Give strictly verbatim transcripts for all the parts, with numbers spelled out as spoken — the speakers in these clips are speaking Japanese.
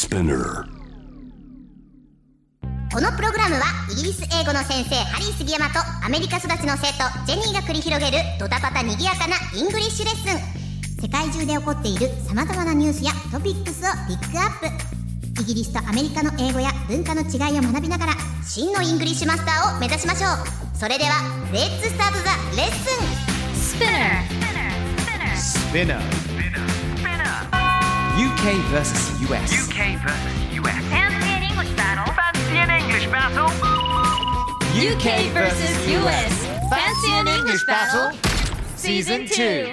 Spinner。 このプログラムはイギリス英語の先生ハリー杉山とアメリカ育ちの生徒ジェニーが繰り広げるドタパタにぎやかなイングリッシュレッスン。世界中で起こっている様々なニュースやトピックスをピックアップ。イギリスとアメリカの英語や文化の違いを学びながら真のイングリッシュマスターを目指しましょう。それではレッツスタートザレッスン。Spinner Spinner U K versus U S U K versus U S Fancy an English battle Fancy an English battle U K versus U S Fancy an English battle Season two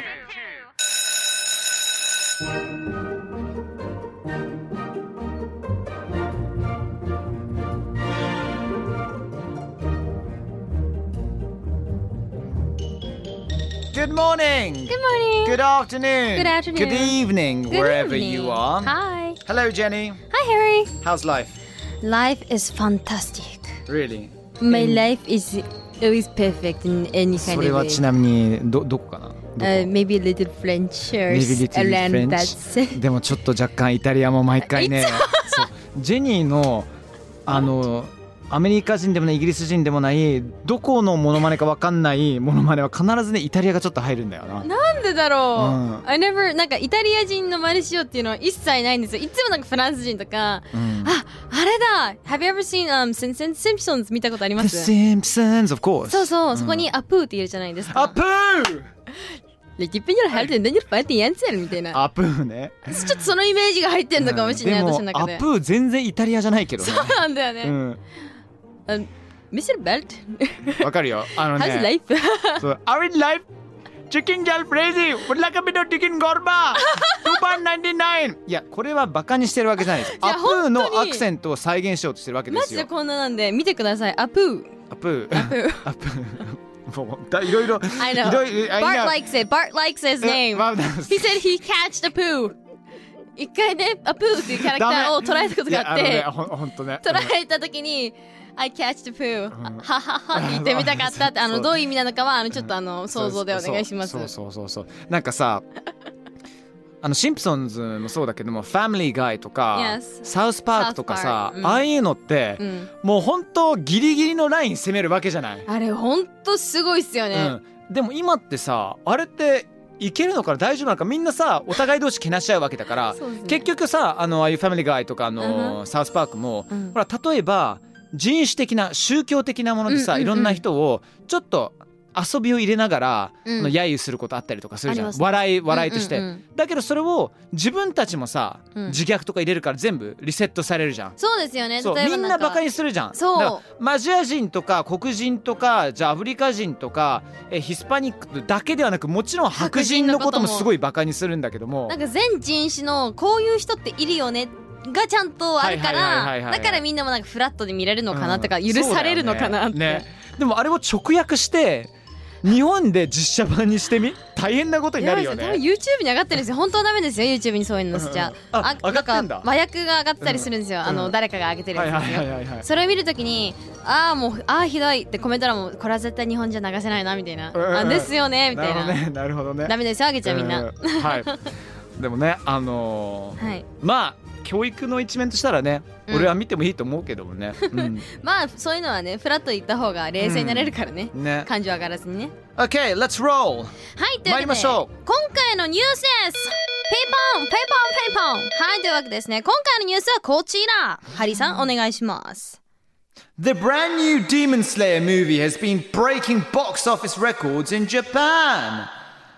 Good morning. Good morning. Good afternoon. Good afternoon. Good evening, Good wherever evening. you are. Hi. Hello, Jenny. Hi, Harry. How's life? Life is fantastic. Really? My life is always perfect in any そ kind れ of は way. ちなみにどどこかなどこ Uh, maybe a little French or Maybe little around French that. でもちょっと若干イタリアも毎回ねいつそうジェニーのあのアメリカ人でもないイギリス人でもないどこのモノマネか分かんないモノマネは必ずねイタリアがちょっと入るんだよな。 なんでだろう、 うん I never なんかイタリア人の真似しようっていうのは一切ないんですよ。いつもなんかフランス人とか、 うん、 あ、あれだ Have you ever seen、um, Simpsons 見たことありま The す？ Simpsons, of course. そうそう、 うん、 そこにアプーって言うじゃないですか。 アプーレキッペニョルハルテンデニョルパーティーヤンツェルみたいな。 アプーね。 ちょっとそのイメージが入ってんのかもしれない、 うん、 私の中で。 でもアプー全然イタリアじゃないけどね。 そうなんだよね。 うん、 ミスルベルトわかるよ。あのね。 How's life? そう Are in life? Chicken girl crazy would like a bit of chicken gorba two pound ninety-nine いやこれはバカにしてるわけじゃないです。アプーのアクセントを再現しようとしてるわけですよ。 マジでこんななんで見てください。アプーアプーアプーアプーもうだいろいろ I know いろいろ Bart likes it Bart likes his name He said he catched a poo 一回ねアプーっていうキャラクターを捉えたことがあって、 ね、ほ, ほんとね、 捉えた時にI catched the poo、うん、はははって言ってみたかったってあのどういう意味なのかはあのちょっとあの想像でお願いします。 そうそうそうそうなんかさあのシンプソンズもそうだけどもファミリーガイとか、 yes. サウスパークとかさ、 うん、 ああいうのって、うん、もう本当ギリギリのライン攻めるわけじゃない。 あれ本当すごいっすよね、 うん、でも今ってさあれっていけるのかな大丈夫なのかみんなさお互い同士けなし合うわけだから、ね、結局さあのああいうファミリーガイとかあの、uh-huh. サウスパークも、うん、ほら例えば人種的な宗教的なものでさ、うんうんうん、いろんな人をちょっと遊びを入れながら、うん、揶揄することあったりとかするじゃん、笑い笑いとして、うんうんうん、だけどそれを自分たちもさ、うん、自虐とか入れるから全部リセットされるじゃん。 そうですよね。 そうみんなバカにするじゃん。 そうだからアジア人とか黒人とかじゃあアフリカ人とかえヒスパニックだけではなくもちろん白人のこともすごいバカにするんだけどもなんか全人種のこういう人っているよねがちゃんとあるからだからみんなもなんかフラットで見れるのかなとか、うん、許されるのかなって、ねね、 でもあれを直訳して日本で実写版にしてみ大変なことになるよね。 多分 YouTube に上がってるんですよ。本当はダメですよ YouTube にそういうの載せちゃう、 うん、あ上がってんだ。 麻薬が上がってたりするんですよ、うん、あの誰かが上げてるやつですよ、はいはいはいはい、それを見るときにああもうああひどいってコメント欄もこれは絶対日本じゃ流せないなみたいな、うん、あですよねみたいな。 なるほどね、なるほどね。 ダメですよあげちゃうみんな、 うん、はいでもねあのーはい、まあ教育の一面としたらね、うん、俺は見てもいいと思うけどもね、うん、 まあそういうのはねフラット言った方が冷静になれるからね、うん、ね感情上がらずにね。 OK let's roll はいというわけで参りましょう。 今回のニュースですペイポンペイポンペイポンはいというわけですね今回のニュースはこちらハリーさんお願いします。 The brand new Demon Slayer movie has been breaking box office records in Japan.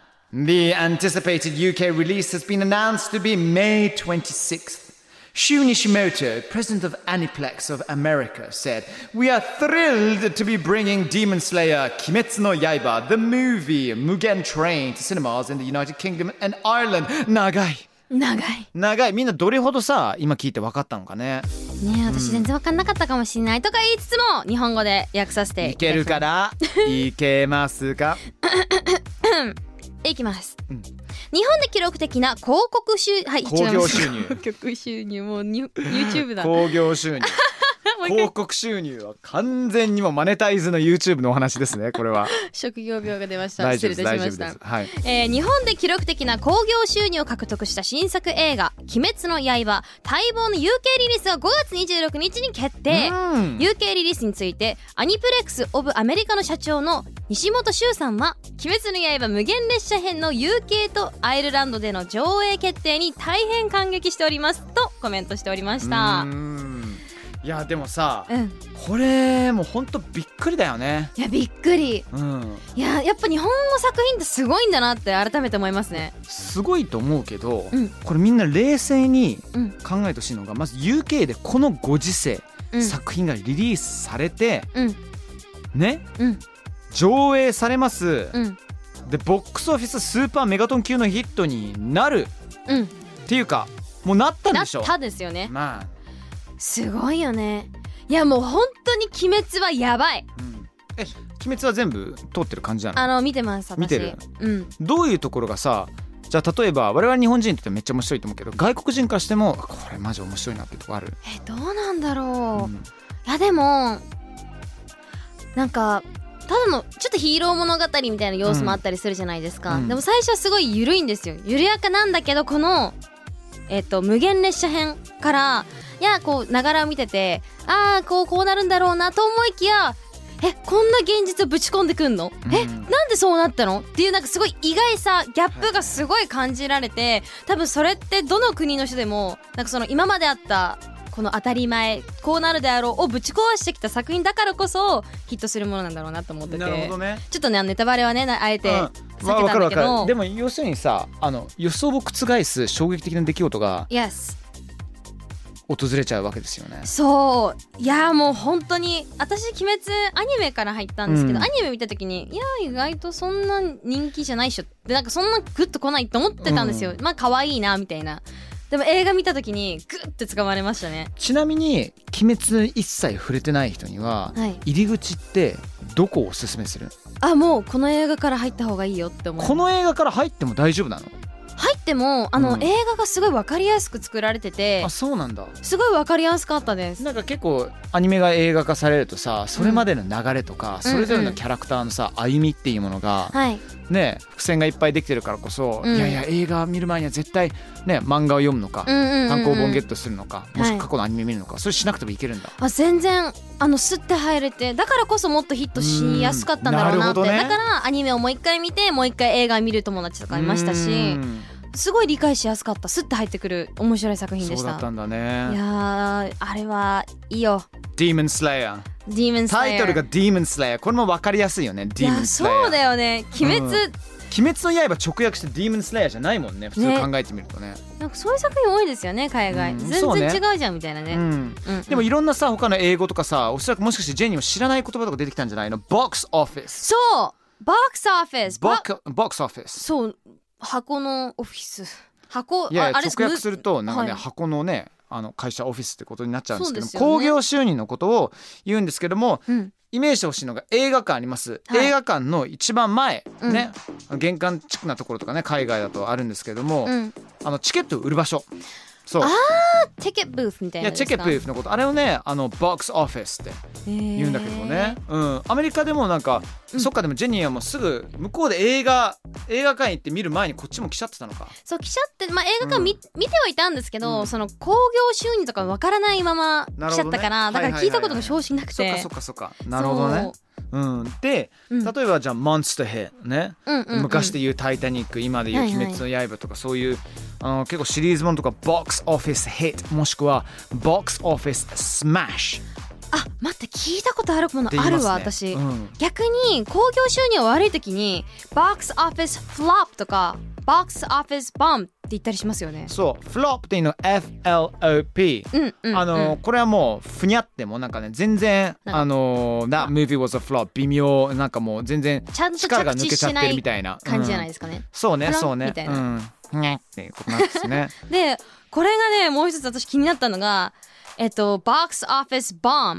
The anticipated U K release has been announced to be May twenty-sixth. Shu Nishimoto, president of Aniplex of America, said, "We are thrilled to be bringing Demon Slayer Kimetsu no Yaiba, the movie Mugen Train, to cinemas in the United Kingdom and Ireland." 長い長い長い。みんなどれほどさ今聞いて分かったのかね。 ねえ私全然分かんなかったかもしれない、うん、とか言いつつも日本語で訳させていけるからいけますかいきます、うん、日本で記録的な広告収、はい、 興行収入広告収入もうに YouTube だ興行収入もう広告収入は完全にもマネタイズの YouTube のお話ですねこれは。 職業病が出ました。 大丈夫です失礼いたしました。 はい、 えー、日本で記録的な興行収入を獲得した新作映画鬼滅の刃待望の ユーケー リリースがごがつにじゅうろくにちに決定。 ユーケー リリースについてアニプレックスオブアメリカの社長の西本修さんは鬼滅の刃無限列車編の ユーケー とアイルランドでの上映決定に大変感激しておりますとコメントしておりました。 うーん、いやでもさ、 うん、 これもうほんとびっくりだよね。 いやびっくり、 うん、 いややっぱ日本の作品ってすごいんだなって改めて思いますね。 すごいと思うけど、 うん、 これみんな冷静にうん考えてほしいのが、まず ユーケー でこのご時世、 うん、 作品がリリースされて、 うん、 ね、 うん、 上映されます、 うん、 でボックスオフィススーパーメガトン級のヒットになる、 うん、 っていうかもうなったんでしょ。 なったですよね。 まあすごいよね。いやもう本当に鬼滅はやばい、 うん、え鬼滅は全部通ってる感じなの？ あの見てます私。 見てる、 うん、 どういうところがさ、じゃあ例えば我々日本人ってめっちゃ面白いと思うけど外国人からしてもこれマジ面白いなってとこある？ えどうなんだろう、 うん、 いやでもなんかただのちょっとヒーロー物語みたいな要素もあったりするじゃないですか、 うん、 でも最初はすごい緩いんですよ。緩やかなんだけどこのえっと無限列車編からいやこうながらを見ててあーこうこうなるんだろうなと思いきやえこんな現実をぶち込んでくんの、うん、えなんでそうなったのっていうなんかすごい意外さギャップがすごい感じられて、多分それってどの国の人でもなんかその今まであったこの当たり前こうなるであろうをぶち壊してきた作品だからこそヒットするものなんだろうなと思ってて。 なるほどね。 ちょっとねネタバレはねあえて避けたんだけど、 うんまあ、分かる分かる。でも要するにさあの予想を覆す衝撃的な出来事が Yes 訪れちゃうわけですよね。 そういやもう本当に私鬼滅アニメから入ったんですけど、うん、アニメ見た時にいや意外とそんな人気じゃないっしょってなんかそんなグッと来ないと思ってたんですよ、うん、まあ可愛いなみたいな。でも映画見た時にグッて掴まれましたね。 ちなみに鬼滅一切触れてない人には、はい、入り口ってどこをおすすめする？ あもうこの映画から入った方がいいよって思う。 この映画から入っても大丈夫なの？ 入ってもあの、うん、映画がすごい分かりやすく作られてて。 あそうなんだ。 すごい分かりやすかったです。 なんか結構アニメが映画化されるとさそれまでの流れとか、うん、それぞれのキャラクターのさ、うんうん、歩みっていうものが、はい、ね伏線がいっぱいできてるからこそ、うん、いやいや映画見る前には絶対ね漫画を読むのか、うんうんうんうん、単行本ゲットするのかもしくは過去のアニメ見るのか、はい、それしなくてもいけるんだ。 あ全然あのスッて入れてだからこそもっとヒットしやすかったんだろうなって、ね、だからアニメをもう一回見てもう一回映画見る友達とかいましたしすごい理解しやすかった。スッて入ってくる面白い作品でした。 そうだったんだね。 いやあれはいいよ。 Demon Slayer タイトルが Demon Slayer これも分かりやすいよね。 Demon Slayer いやそうだよね。鬼滅、うん、 鬼滅の刃直訳して Demon Slayer じゃないもんね普通考えてみると ね, ねなんかそういう作品多いですよね海外、うん、全然違うじゃんみたいなね、うんうんうん、 でもいろんなさ他の英語とかさおそらくもしかしてジェニーも知らない言葉とか出てきたんじゃないの？ Box Office そうボックスオフィスボックスオフィスそう箱のオフィス箱いやいやああれ直訳するとなんかね、はい、箱のねあの会社オフィスってことになっちゃうんですけども、ね、 興行収入のことを言うんですけども、うん、イメージしてほしいのが映画館あります、はい、映画館の一番前、うん、ね玄関チックなところとかね海外だとあるんですけども、うん、あのチケットを売る場所そうあーチケットブースみたいなですか？いやチケットブースのことあれをねあのボックスオフィスって言うんだけどもね、うん、アメリカでもなんか、うん、そっかでもジェニーはもうすぐ向こうで映画映画館行って見る前にこっちも来ちゃってたのか。 そう来ちゃって、まあ、映画館 見,、うん、見てはいたんですけど、うん、その興行収入とかわからないまま来ちゃったから、ね、だから聞いたことが正直なくて、 はいはいはいはい、そっかそっかそっかなるほどね。うん、で、うん、例えばじゃあモンスターヘッドね、うんうんうん、昔で言うタイタニック今で言う鬼滅の刃とかそういう、はいはい、あの結構シリーズものとかボックスオフィスヒットもしくはボックスオフィススマッシュ。 あ待って聞いたことあるものあるわ、ね、私、うん、逆に興行収入が悪い時にボックスオフィスフロップとかボックスオフィスボムって言ったりしますよね。 そうフロップっていうの エフエルオーピー、うんうんうん、あのこれはもうふにゃってもなんかね全然あの That movie was a flop 微妙なんかもう全然力が抜けちゃってるみたいな感じじゃないですかね、うん、 そうねそうねみたいな、 うん、ねっていうことなんですねでこれがねもう一つ私気になったのがえっとボックスオフィスボム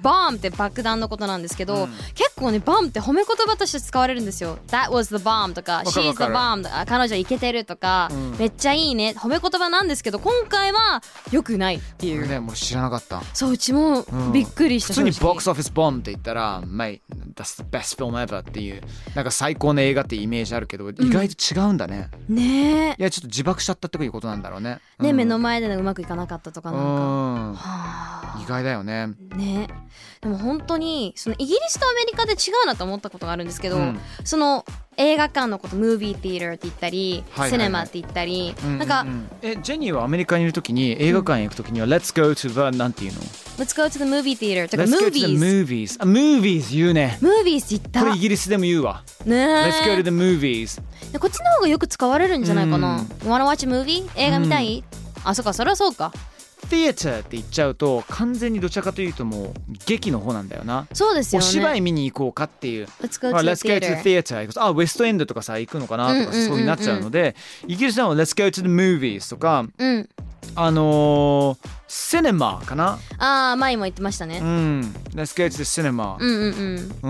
bomb って爆弾のことなんですけど、 うん、 結構ね bomb って褒め言葉として使われるんですよ。 That was the bomb とか She's the bomb とか彼女イケてるとか、うん、めっちゃいいね褒め言葉なんですけど、今回は良くないっていう。 ね、もう知らなかった。 そう、うちもびっくりした、 うん、普通にボックスオフィスボムって言ったら Mate, that's the best film ever っていうなんか最高の映画っていうイメージあるけど、意外と違うんだね、うん、ねえ。いやちょっと自爆しちゃったっていうことなんだろうね。 ね、 うん、 目の前でうまくいかなかったとかなんか、 うんはあ、意外だよね。 ね。でも本当にそのイギリスとアメリカで違うなと思ったことがあるんですけど、うん、その映画館のことムービーティーターって言ったり、はいはいはい、シネマって言ったり、うんうんうん、なんかえジェニーはアメリカにいるときに映画館に行くときには、うん、Let's go to the なんていうの Let's go to the movie theater とか Let's go to the movies あ movies 言うね。 movies 言った。 これイギリスでも言うわね。 Let's go to the movies こっちの方がよく使われるんじゃないかな、うん、You wanna watch a movie 映画見たい、うん、あ、そっか、それはそうか。 Theater って言っちゃうと完全にどちらかというともう劇の方なんだよな。 そうですよね。 お芝居見に行こうかっていう Let's go to the Let's go to the theater あウエストエンドとかさ行くのかなとか、うんうんうんうん、そうになっちゃうので、イギリスでも Let's go to the movies とか、うん、あのー、シネマかな。 ああ前も言ってましたね。 うん Let's go to the cinema うんうんうん、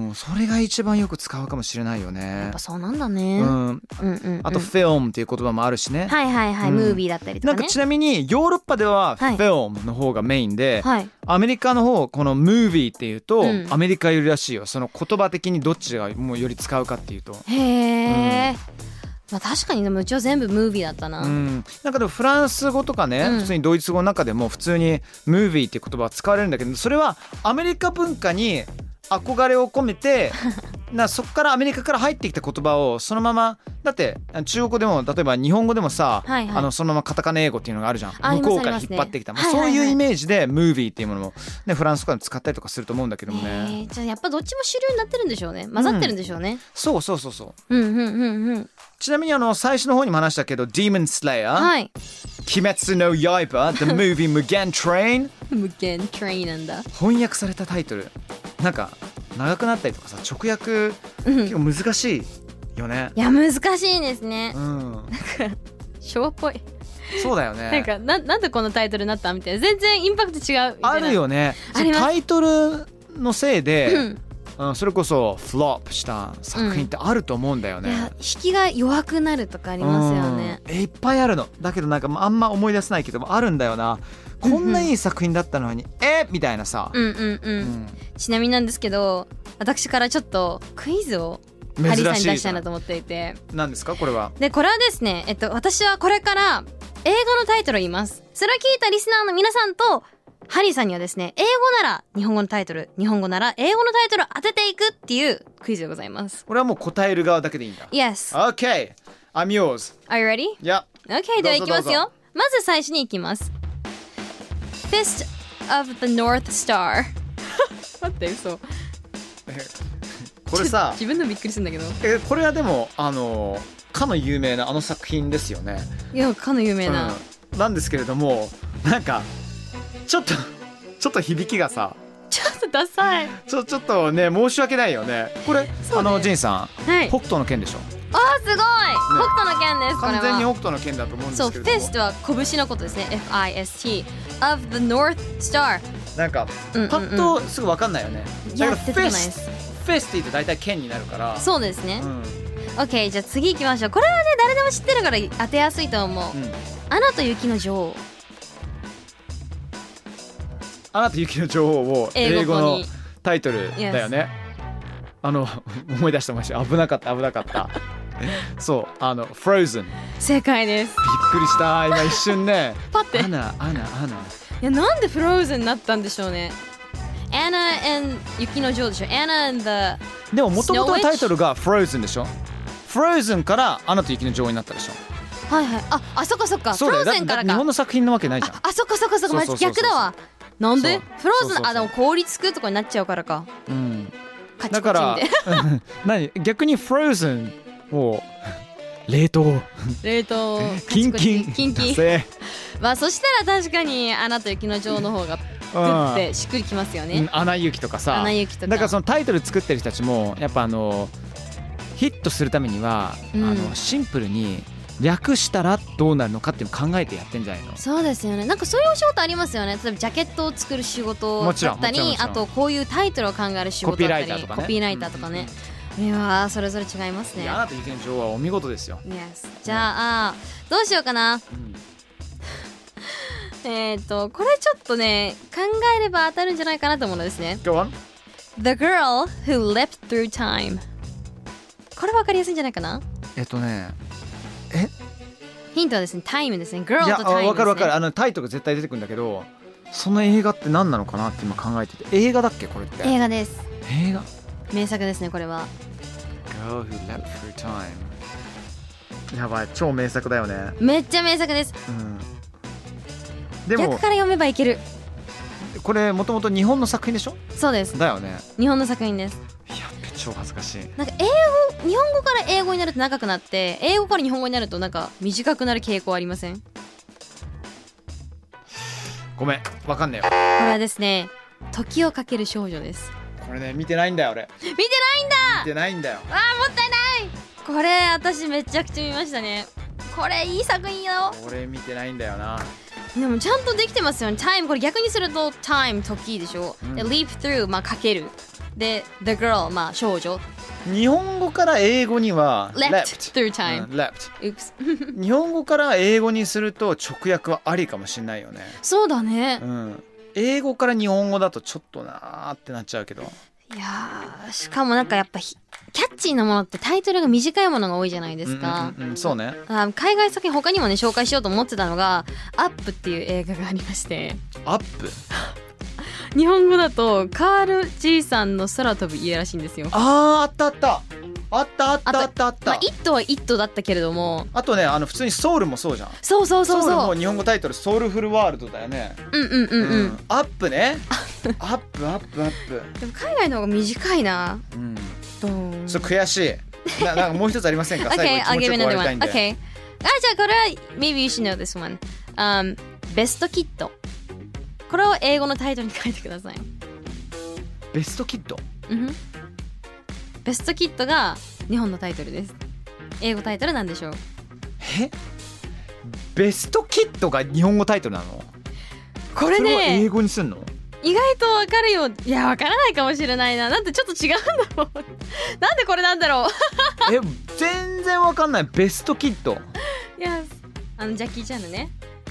うん、それが一番よく使うかもしれないよね。 やっぱそうなんだね、うんうんうんうん、 あと film っていう言葉もあるしね。 はいはいはい、うん、ムービーだったりとかね。 なんかちなみにヨーロッパでは film の方がメインで、はい、アメリカの方この movie っていうと、うん、アメリカよりらしいよ。その言葉的にどっちがもうより使うかっていうと。 へえ、うんまあ、確かにでもうちは全部ムービーだったな、うん、 なんかでもフランス語とかね、うん、普通にドイツ語の中でも普通にムービーっていう言葉は使われるんだけど、それはアメリカ文化に憧れを込めてなそこからアメリカから入ってきた言葉をそのままだって中国語でも例えば日本語でもさ、はいはい、あのそのままカタカナ英語っていうのがあるじゃん。向こうから引っ張ってきた、ねまあ、そういうイメージでムービーっていうものも、ね、フランスとかで使ったりとかすると思うんだけどもね、 えー、じゃあやっぱどっちも主流になってるんでしょうね。混ざってるんでしょうね、うん、 そうそうそうそう、 うんうんうんうん、 ちなみにあの最初の方にも話したけど Demon Slayer、はい、鬼滅の刃 The Movie 無限 Train 無限 Train なんだ。 翻訳されたタイトルなんか長くなったりとかさ直訳結構難しいよね、 うん、いや難しいですね、うん、なんか昭和っぽい。 そうだよね。 なんか な, なんでこのタイトルになったみたいな全然インパクト違うみたいなあるよね。タイトルのせいで、うんうん、それこそフロップした作品ってあると思うんだよね、うん、いや引きが弱くなるとかありますよね、 うん、いっぱいあるの。だけどなんかあんま思い出せないけどあるんだよな。こんないい作品だったのに、うんうん、えみたいなさ、うんうんうんうん、 ちなみになんですけど私からちょっとクイズをハリーさんに出したいなと思っていて。 何ですかこれは。 でこれはですね、えっと、私はこれから映画のタイトルを言います。それを聞いたリスナーの皆さんとハリーさんにはですね、英語なら日本語のタイトル、日本語なら英語のタイトルを当てていくっていうクイズでございます。 俺はもう答える側だけでいいんだ。 Yes OK I'm yours Are you ready? Yeah OK ではいきますよ。まず最初にいきます。 Fist of the North Star 待って嘘これさ自分でもびっくりするんだけどえこれはでもあのかの有名なあの作品ですよね。 いやかの有名な、 うん、なんですけれどもなんかちょっとちょっと響きがさちょっとダサい。 ちょちょっとね申し訳ないよねこれ、ね、あのジンさん、はい、北斗の拳でしょ。 あーすごい、ね、北斗の拳です。これは完全に北斗の拳だと思うんですけども。 そう Fist は拳のことですね。 エフアイエスティー of the North Star なんか、うんうんうん、パッとすぐ分かんないよね。だから Fist Fist って大体剣になるからそうですね、うん、OK じゃあ次行きましょう。これはね誰でも知ってるから当てやすいと思う、うん、アナと雪の女王。 アナと雪の女王を英語のタイトルだよね。あの思い出してました。危なかった危なかったそうあの Frozen 正解です。 びっくりした今一瞬ねパッてアナアナアナいやなんで Frozen になったんでしょうね。アナ and 雪の女王でしょ。アナ and the でも元々のタイトルが Frozen でしょ。 Frozen からアナと雪の女王になったでしょ。 はいはいああそっかそっか Frozen からか。 日本の作品なわけないじゃん。 ああそっかそっかそっか逆だわ。なんでフローズンあでも氷つくとかになっちゃうからか。うんカチコチみたいな。だから何逆に Frozen を冷凍冷凍キンキンキンキンまあそしたら確かにアナと雪の女王の方がグッてしっくりきますよね、うん、 アナ雪とかさ。 アナ雪とかだからそのタイトル作ってる人たちもやっぱあのヒットするためには、うん、あのシンプルに略したらどうなるのかっていうのを考えてやってんじゃないの。 そうですよね。なんかそういうお仕事ありますよね。例えばジャケットを作る仕事だったもちろんもちろんもり、 ちろんあとこういうタイトルを考える仕事だったり、 コピーライターとかねコピーライターとかね。いやーそれぞれ違いますね。 いやあなた意見上はお見事ですよ。 Yes。 じゃあどうしようかな。えっとこれちょっとね考えれば当たるんじゃないかなと思うのですね。 Go on. The girl who leapt through time。 これ分かりやすいんじゃないかな。 えっとねヒントはですね、タイムですね。girl いやとタイムですね。 分かる分かる、あのタイトルが絶対出てくるんだけど、その映画って何なのかなって今考えてて。映画だっけこれって。 映画です。 映画。 名作ですねこれは。 Girl who leapt through time。 やばい、超名作だよね。 めっちゃ名作です。 うんでも逆から読めばいける。 これもともと日本の作品でしょ。 そうです。 だよね。 日本の作品です。 やっべ超恥ずかしい。 なんか英語日本語から英語になると長くなって、英語から日本語になるとなんか短くなる傾向ありません？こごめんわかんねえよ。 れはですね、時をかける少女です。 これね見てないんだよ俺。 見てないんだ。 見てないんだよ。 あーもったいない。これ私めちゃくちゃ見ましたね。これいい作品よ。 俺見てないんだよな。 でもちゃんとできてますよね。タイムこれ逆にするとタイム時でしょ、 うん、 で leap through まあかけるで the girl まあ少女。 日本語から英語には leapt through うん time、 leapt Oops 日本語から英語にすると直訳はありかもしんないよね。 そうだね、 うん、英語から日本語だとちょっとなーってなっちゃうけど。 いやーしかもなんかやっぱキャッチーなものってタイトルが短いものが多いじゃないですか、 うんうんうん、そうね。 あ海外作品他にもね紹介しようと思ってたのがアップっていう映画がありまして、 アップ日本語だとカール G さんの空飛ぶ家らしいんですよ。 あーあったあったあったあったあったあった。 まあ、イットはイットだったけれども、 あとねあの普通にソウルもそうじゃん。 そうそうそうソウルそう、 も日本語タイトルソウルフルワールドだよね。 うんうんうんうん、 うんアップねアップアップアップ。 でも海外の方が短いな。 うんどうちょっと悔しいな。なんかもう一つありませんか。 Okay, 最後 I'll に気 give 持 you ちよく終 another わりたい one. んで。 Okay. あ、じゃあこれは maybe you should know this one、um, ベストキット。これを英語のタイトルに書いてください。 ベストキッド。 うん、ベストキットが日本のタイトルです。英語タイトルなんでしょう。 えベストキッドが日本語タイトルなの。 これそれを英ね語にすんの。 意外とわかるよ。いやわからないかもしれないな。なんてちょっと違うんだろうなんでこれなんだろうえ全然わかんない。ベストキッド。 いやあのジャッキーちゃんのね。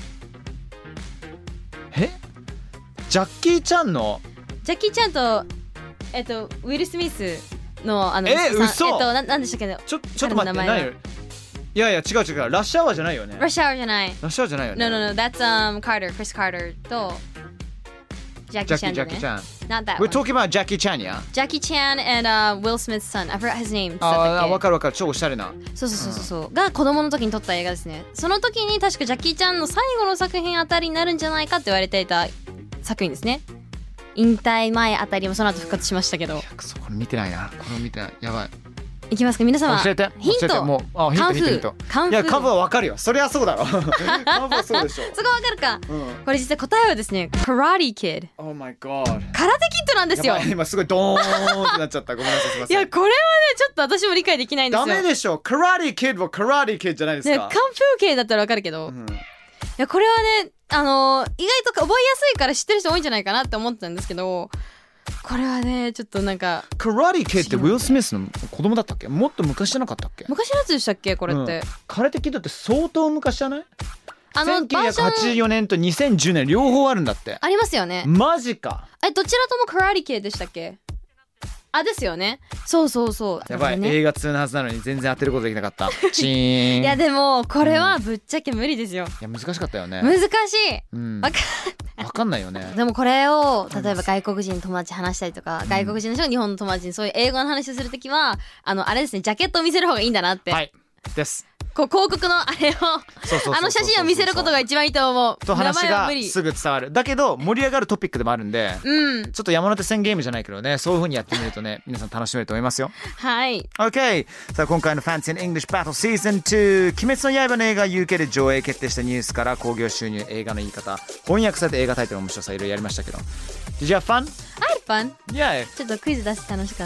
えジャッキーちゃんのジャッキーちゃんとえっとウィル・スミスのあのえ息子さん嘘えっとななんでしたっけど。 ちょちょっと待って彼の名前は何よ。いやいや違う違うラッシュアワーじゃないよね。 ラッシュアワーじゃない。 ラッシュアワーじゃないよね。 No no no that's um Carter Chris Carter とジャッキジャッキーーちゃんだね。 ジャッキーちゃん。 Not that We're one. talking about Jackie Chan, yeah? Jackie Chan and uh, Will Smith's son. I forgot his name. ああわかかるわかる超おしゃれな。 そうそうそうそうそうが子供の時に撮った映画ですね。その時に確かジャッキーちゃんの最後の作品あたりになるんじゃないかって言われていた作品ですね。引退前あたりもその後復活しましたけど。 くそこれ見てないな。これ見てない。やばい。 いきますか皆様。 教えてヒン教えてもト。 うあヒンカンフトヒントヒントー。カンフー。 いやカンフーはわかるよ。そりゃそうだろ。カンフーはそうでしょ。 そこわかるか。 うんこれ実は答えはですね、Karate Kid。 Oh my god。 空手キッドなんですよ。 やばい今すごいドーンってなっちゃった。ごめんなさいすいません。 いやこれはねちょっと私も理解できないんですよ。 ダメでしょ。カラティキッドはカラティキッドじゃないですね、カンか。 フー系だったらわかるけど、 うんいやこれはねあのー意外と覚えやすいから知ってる人多いんじゃないかなって思ってたんですけど、これはねちょっとなんかカラティキッドってウィル・スミスの子供だったっけ。もっと昔じゃなかったっけ。 昔のやつでしたっけこれって、 うんカラティキッドって相当昔じゃない。 あのバージョンせんきゅうひゃくはちじゅうよねんとにせんじゅうねん両方あるんだって。 ありますよね。 マジか。 えどちらともカラティ系でしたっけ。あですよね。そうそうそう。 やばい、 ね、 映画通のはずなのに全然当てることできなかったチーン。 いやでもこれはぶっちゃけ無理ですよ、 いや難しかったよね。 難しい、 うん、 わかわかんないよね。 でもこれを例えば外国人の友達話したりとか、外国人の人が日本の友達にそういう英語の話をするときはあのあれですねジャケットを見せる方がいいんだなって、 はいですこう広告のあれをそうそうそうそうあの写真を見せることが一番いいと思う。 と話名前は無理。 がすぐ伝わる。だけど盛り上がるトピックでもあるんで、 うんちょっと山手線ゲームじゃないけどね、そういう風にやってみるとね皆さん楽しめると思いますよ。 はい OK さあ今回の Fancy and English Battle Season ツー鬼滅の刃の映画 ユーケー で上映決定したニュースから興行収入、映画の言い方、翻訳された映画タイトルの面白さいろいろやりましたけど Did you have fun? I had fun。 Yeah ちょっとクイズ出して楽しかった。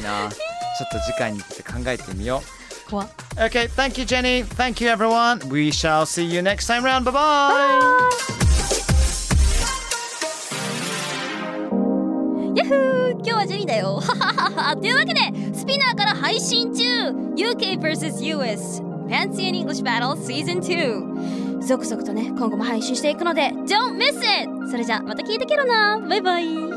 本当ですか。俺もいっぱい出したいな。ちょっと次回に行って考えてみよう。 怖っ。 Okay, thank you, Jenny. Thank you, everyone. We shall see you next time round. Bye bye. ヤッフー、今日はジェニーだよ。というわけでスピナーから配信中 ユーケー ブイエス ユーエス Fancy and English Battle Season ツー続々とね今後も配信していくので Don't miss it。 それじゃまた聞いてけろな。バイバイ。